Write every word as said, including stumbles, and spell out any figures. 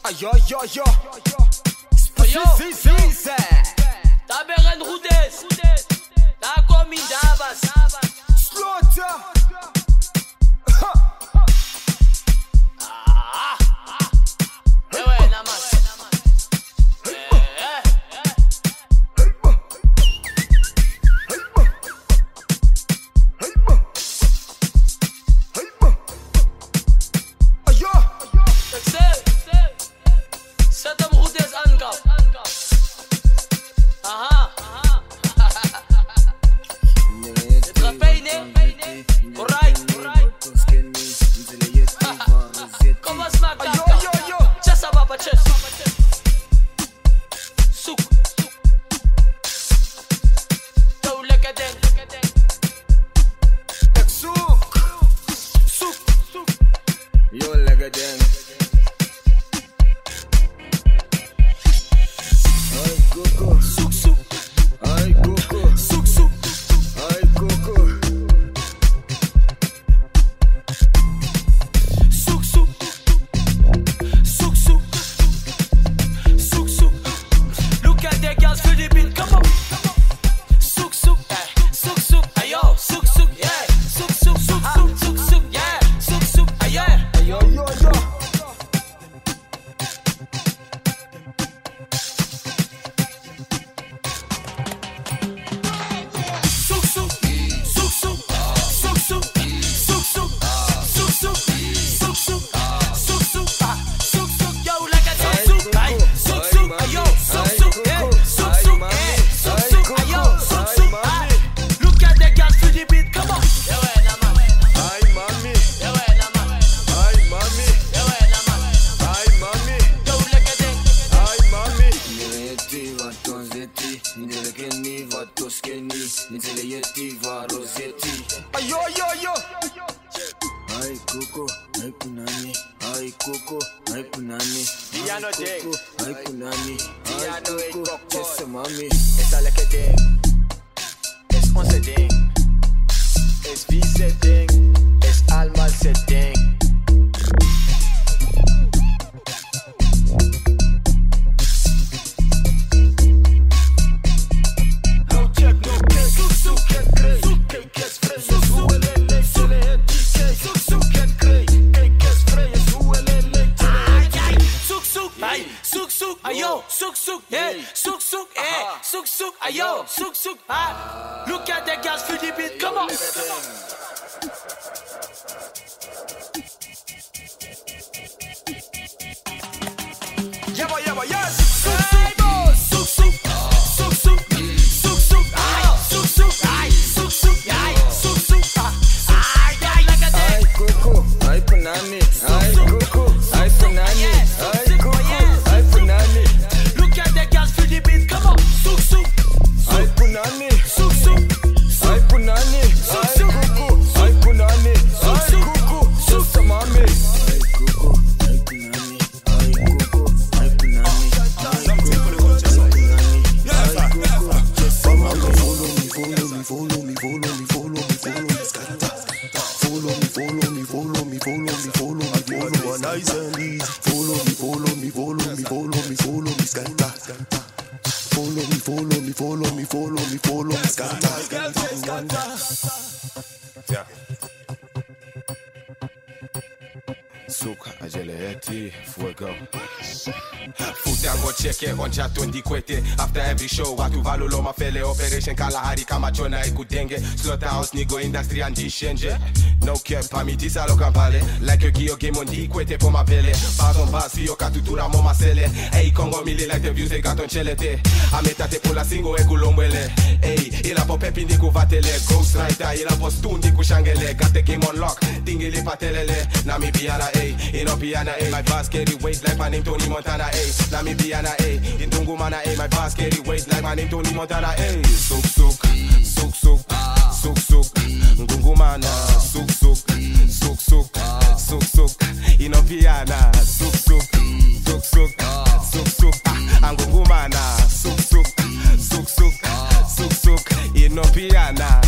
Ayo, yo, yo. Spécifique. Da beren Rudes. Da komi Davas. Slaughter. Ah. Ewe namas. Zet hem goed eens aan, kap. Aha. Het gaat pijn, hè? Alright. Kom maar, smaak, kap. Chessa, papa, chess. Zoek. Yo, lekker ding. Ik zoek. Zoek. Yo, lekker ding. Coco, Zoek, zoek. ay Coco, Zoek, zoek. ay Coco. Zoek, zoek. Zoek, zoek. Zoek, zoek. Look at the girls for the beat, come on. Zoek, zoek. Zoek, zoek. Ayo, zoek, zoek. Yeah. Zoek, zoek, zoek, zoek, zoek, zoek. Yeah. Zoek, zoek. Ayo. Yo, yo, yo. Zoek, zoek. Zoek, zoek. Zoek, zoek. Zoek, zoek. Zoek, zoek. Zoek, zoek. Zoek, zoek. Ah, zoek, zoek. Yo, lekker zoek, zoek. Ay, zoek, zoek. Ayo, zoek, zoek. Eh, zoek, zoek. Eh, zoek, zoek. Ayo, zoek, zoek. Ah, look at the girls for the beat, come on. Ewe namas. Ay mami, Ewe namas. ay mami, Ewe namas. ay mami, Yo, lekker ding. ay mami. Nileti vato zeti, nilekeni vato skeni, nileti varo zeti. Ayo, yo, yo. Ay Coco, ay punani, ay Coco, ay punani. Piano Ay ding. Coco, ay punani, ay Piano e Coco, Coco. chessa mami. Essa lekker ding. Is onze ding. Is wie zet ding. Is allemaal zet ding. No check, no case. Zoek, zoek. Zoek, kijk eens vrij. Zoek, zoek. Zoek, het D K. Zoek, zoek. Het krijg. Kijk eens vrij. Zoek, het lijkt. Zoek, zoek. Ay, zoek, zoek. Ayo, zoek, zoek. Hey, zoek, zoek. Eh, zoek, zoek. Ayo, zoek, zoek. Ah, look at the girls for the beat, come on. Jabba, jabba, yes. Zoek, zoek. Zoek, zoek. Zoek, zoek. Zoek, zoek. Ay, zoek, zoek. Ay, zoek, zoek. Ay, zoek, zoek. Ah, ay, ay, lekker ding. Ay Coco, ay punani, ay Coco, ay punani, ay Coco, ay punani, Look at the girls for the beat, come on. Zoek, zoek. ay punani, Zoek, zoek. ay punani, ay Coco, ay punani, ay Coco, chessa mami. Ay Coco, ay punani, ay Coco, ay punani, ay Coco, ay punani, ay Coco, chessa mami. Follow me, follow me, follow me, follow me, follow me, scatter. Follow me, follow me, follow me, follow me, follow me, follow me, nice and easy. Follow me, follow me, follow me, follow me, follow me, scatter. Follow me, follow me, follow me, follow me, follow me, scatter. Souk, ajele eti, fuego. Foute an go cheke, on chaton di kwete. After every show, watu valulo ma fele operation Kalahari kama chona ikudenge. Slaughterhouse nigo industry and di change. No cap, pamiti sa lo kampale. Like yo kiyo game on di kwete po ma vele. Pardon pas, yo katutura mo ma sele. Hey, Congo mili like the views e gaton chelete. Ametate po la singo e kulombwele. Hey, ila po pepi ndi ku vatele. Ghost Rider, ila po stu ndi ku shangele. Got the game on lock, tingili patelele. Namibiana, hey, Inopiana, hey. My boss carry weight like my name Tony Montana, hey. Namibiana, hey. Intungumana, hey. My boss carry weight like my name Tony Montana, hey. Souk souk, souk souk, souk souk. Ngungumana, souk souk, souk souk, souk souk. Inopiana, souk souk, souk souk, souk souk. Angungumana, souk souk, souk souk, souk souk. Inopiana.